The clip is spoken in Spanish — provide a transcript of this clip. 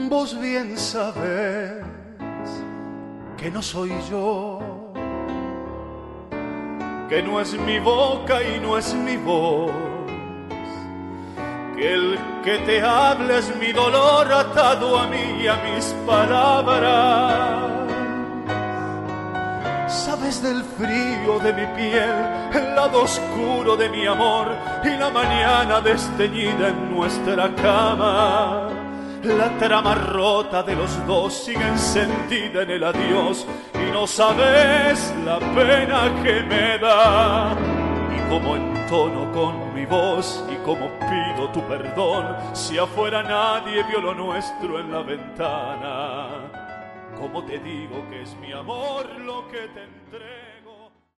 Vos bien sabés que no soy yo, que no es mi boca y no es mi voz, que el que te habla es mi dolor atado a mí y a mis palabras. Sabes del frío de mi piel, el lado oscuro de mi amor y la mañana desteñida en nuestra cama. La trama rota de los dos sigue encendida en el adiós y no sabes la pena que me da. Y cómo entono con mi voz y cómo pido tu perdón si afuera nadie vio lo nuestro en la ventana. Cómo te digo que es mi amor lo que te entrego.